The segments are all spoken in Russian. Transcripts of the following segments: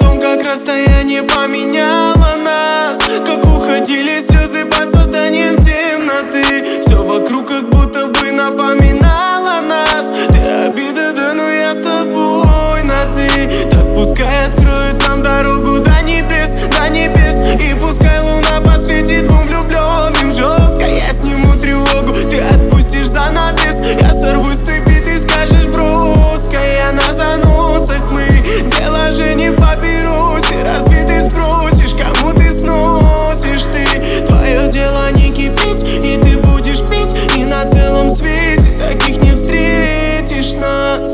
том, как расстояние поменяло нас, как уходили слезы под созданием темноты. Все вокруг как будто бы напоминало нас. Ты обида, да, но я с тобой на ты. Так пускай откроет нам дорогу до небес, до небес. И пускай луна посветит двум влюбленным жестко. Я сниму тревогу, ты отпустишь занавес. Я сорвусь с цепи, ты скажешь броско. Я на заносах, мы дело же не в папиросе. Разве ты спросишь, кому ты сносишь ты? Твое дело не кипеть, и ты будешь пить. И на целом свете таких не встретишь нас.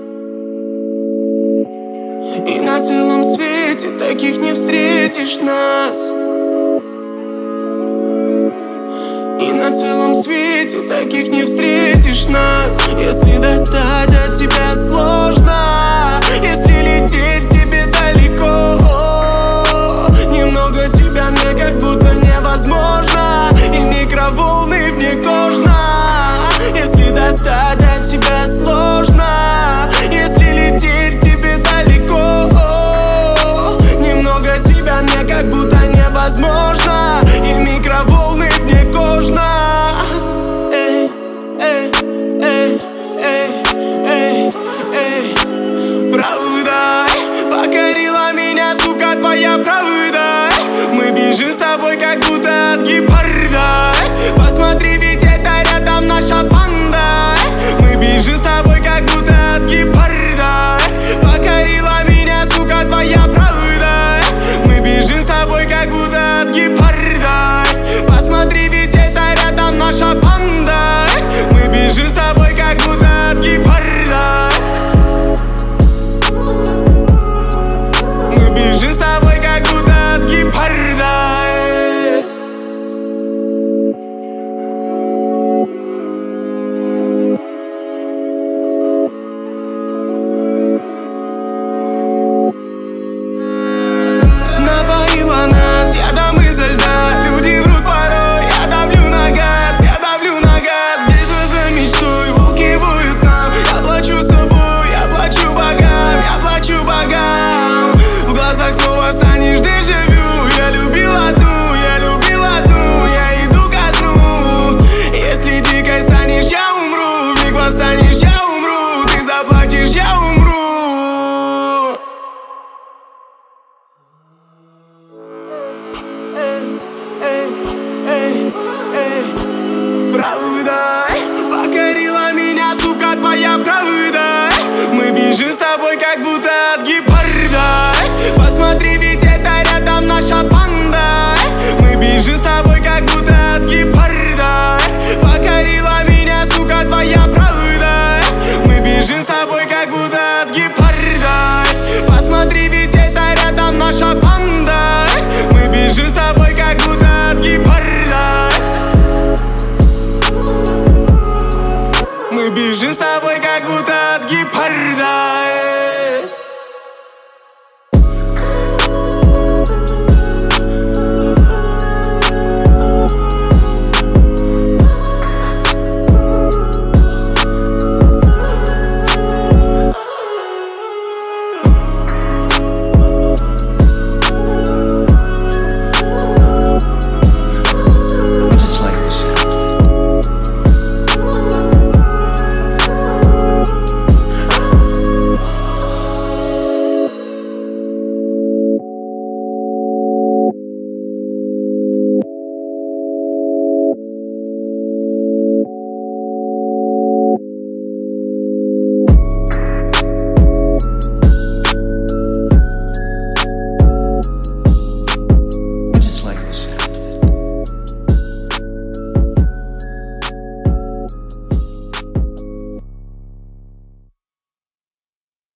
И на целом свете таких не встретишь нас. И на целом свете таких не встретишь нас. Если достать от тебя сложно, если лететь к тебе далеко, немного тебя мне как будто невозможно. И микроволны вне кожно. Если достать от тебя сложно, если лететь к тебе далеко, немного тебя мне как будто невозможно. И микроволны вне кожно. Эй, эй, эй, эй, эй, эй. Правда покорила меня, сука, твоя правда.